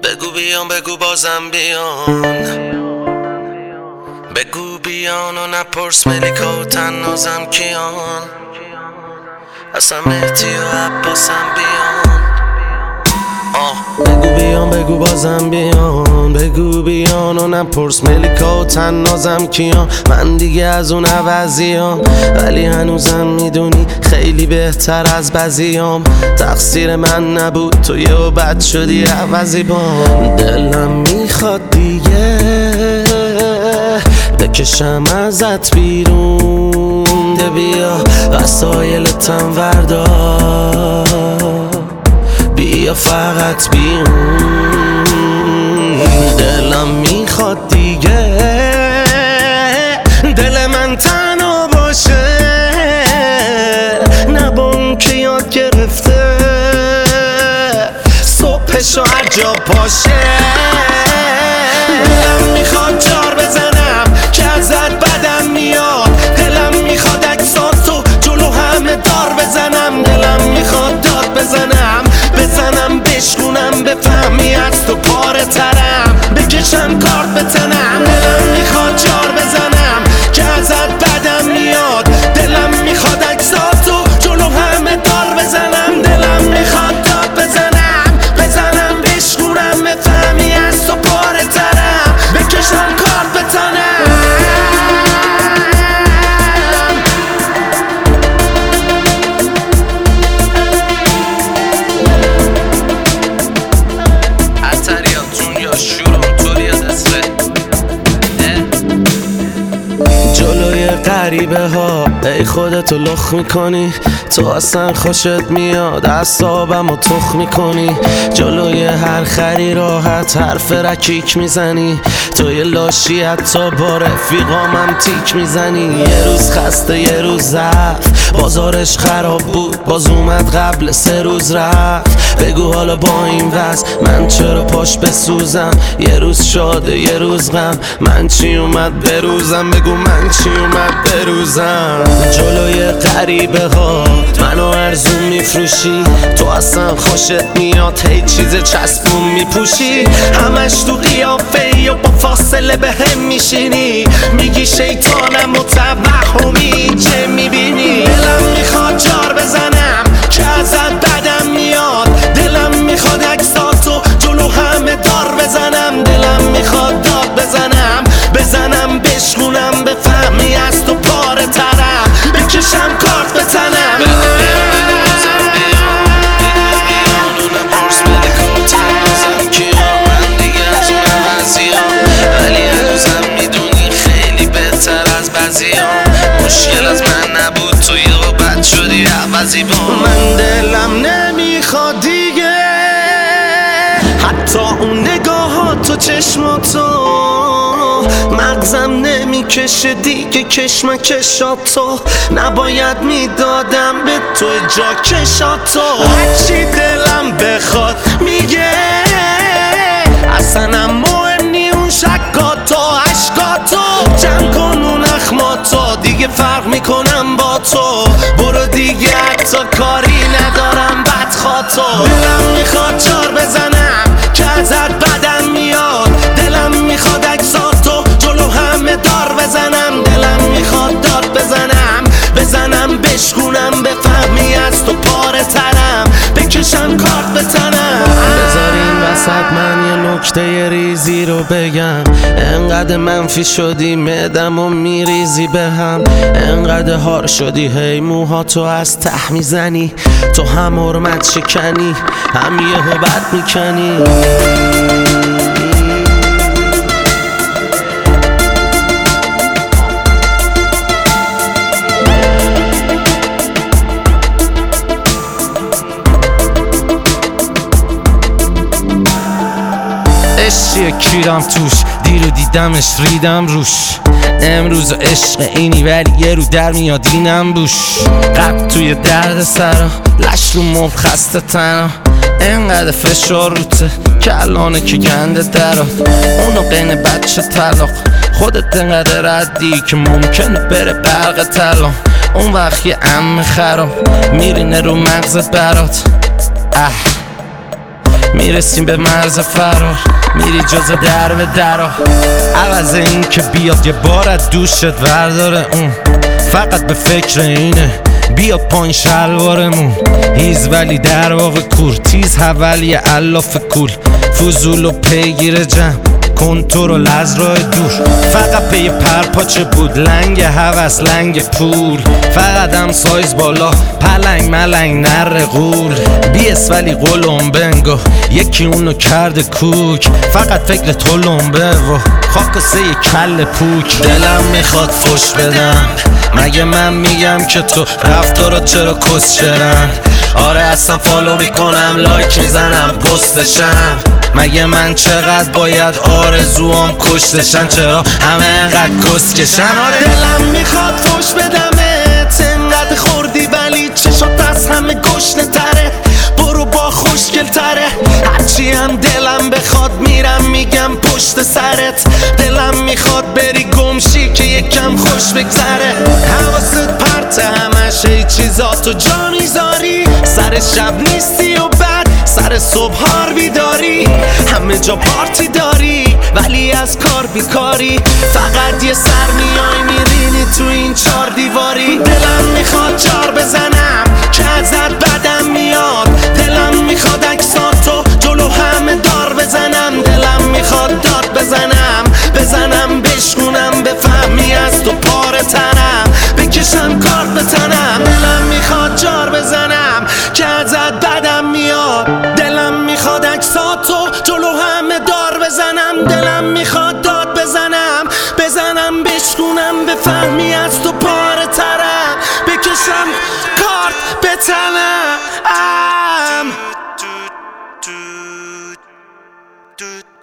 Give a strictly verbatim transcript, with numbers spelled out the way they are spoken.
بگو بیان بگو بازم بیان، بگو بیان و نپرس ملیکا و تنازم کیان، اصلا مهدی و عباسم بیان. آه بگو بیان بگو بازم بیان، بگو بیان و نپرس ملیکا و تنازم کیان. من دیگه از اون عوضیام، ولی هنوزم میدونی خیلی بهتر از بعضیام. تقصیر من نبود تو یه و بد شدی عوضی بام. دلم میخواد دیگه بکشم ازت بیرون، ده بیا وسایلتم وردار، بیا فقط بیرون. دلم میخواد دیگه دل من تنها باشه، نه با اون که یاد گرفته صبحشو هر جا پاشه. دلم میخواد جار بزنم که ازت بدم میاد، دلم میخواد عکساتو جلو همه دار بزنم، دلم میخواد داد بزنم بزنم بشکونم بفهمی از تو پاره ترم، بکشم کارت به تنم. دلم میخواد جار بزنم که ازت بدم میاد، دلم میخواد عکساتو جلو همه دار بزنم، دلم میخواد داد بزنم بزنم بشکونم بفهمی از تو پاره ترم، بکشم کارت به تنم. جلوی غریبه ها ای خودتو لخ میکنی، تو اصلا خوشت میاد اعصابم و تخ میکنی. جلوی هر خری راحت حرف رکیک میزنی، تو یه لاشی حتی با رفیقامم تیک میزنی. یه روز خسته یه روز ضعف، بازارش خراب بود باز اومد قبل سه روز رفت. بگو حالا با این وضع من چرا پاش بسوزم، یه روز شاده یه روز غم، من چی اومد بروزم، بگو من چی اومد بروزم. جلوی غریبه ها منو ارزون میفروشی، تو اصلا خوشت میاد هی چیز چسبون میپوشی، همش تو قیافه ای و با فاصله به هم میشینی، میگی شیطانم و توهمی چه میبینی. دلم میخواد جار بزنم که ازت بدم میاد، دلم میخواد عکساتو جلو همه دار بزنم، دلم میخواد داد بزنم بزنم بشکونم بفهمی از تو پاره ترم، بکشم کارت به تنم. مشکل از من نبود تو یه بد شدی عوضی با من. دلم نمیخواد دیگه حتی اون نگاهات و چشماتو، مغزم نمیکشه دیگه کشمکشاتو، نباید میدادم به تو جا کشاتو. هرچی دلم بخواد میگه اصلا مهم نی اون شکاتو عشقاتو، جمع کن اون اخماتو دیگه فرق میکنم با تو، برو دیگه حتی کاری ندارم بدخواتو. دلم میخواد جار بزنم که ازت بدم میاد، دلم میخواد عکساتو جلو همه دار بزنم، دلم میخواد داد بزنم بزنم بشکونم بفهمی از تو پاره ترم، بکشم کارت به تنم. بذار این وسط من یه نکته ریزی رو بگم، انقدر منفی شدی معدم و میریزی به هم، انقدر هار شدی هی موهاتو از ته میزنی، تو هم حرمت شکنی هم یهو بد میکنی. عشقیه کیرم توش، دیرو دیدمش ریدم روش، امروز عشق اینی ولی یه رو در میاد اینم بوش. قبل توی درد سرا لش رو مب خسته تنها، انقدر فشار روته که الانه که گنده درات، اونو قین بچه طلاق خودت انقدر ردی که ممکنه بره برق طلا، اون وقت یه ام خراب میرینه رو مغزت برات. اه میرسیم به مرز فرار، میری جز در به درا. عوض این که بیاد یه بار از دوشت ورداره، اون فقط به فکر اینه بیاد پایین شلوارمون. هیز ولی در واقع کور، تیز حولی علاف کول، فضول و پیگیر جمع، کنترل از راه دور. فقط پی پرپاچه بود، لنگ هوس لنگ پول، فقط هم سایز بالا، پلنگ ملنگ نر غول. بیس ولی قلم بنگو، یکی اونو کرده کوک، فقط فکر تلمبه و خاکسه ی کل پوک. دلم میخواد فش بدم، مگه من میگم که تو رفتارا چرا کسچرن؟ آره اصلا فالو میکنم، لایک میزنم، پستشم. مگه من چقدر باید آرزوام کشتشن؟ چرا همه انقدر کسکشن؟ آره دلم میخواد فش بدمت، انقدر خوردی ولی چشات از همه گشنه تره. برو با خوشگل تره، هرچی هم دلم بخواد میرم میگم پشت سرت. دلم میخواد بری گمشی که یکم خوش بگذره. حواست پرت همش ای چیزاتو جا میذاری، سر شب نیستی و بعد سر صبح هار بیداری. همه جا پارتی داری ولی از کار بیکاری، فقط یه سر میای میرینی تو این چار دیواری. دلم میخواد جار بزنم که ازت بدم میاد، دلم میخواد عکساتو جلو همه دار بزنم. دلم میخواد داد بزنم بزنم بشکونم، بفهمی از تو پاره تنم، بکشم کارت به تنم. دلم میخواد جار بزنم که ازت بدم میاد، دلم میخواد عکساتو جلو همه دار بزنم. دلم میخواد داد بزنم بزنم بشکونم، بفهمی از تو پاره ترم، بکشم کارت به تنم.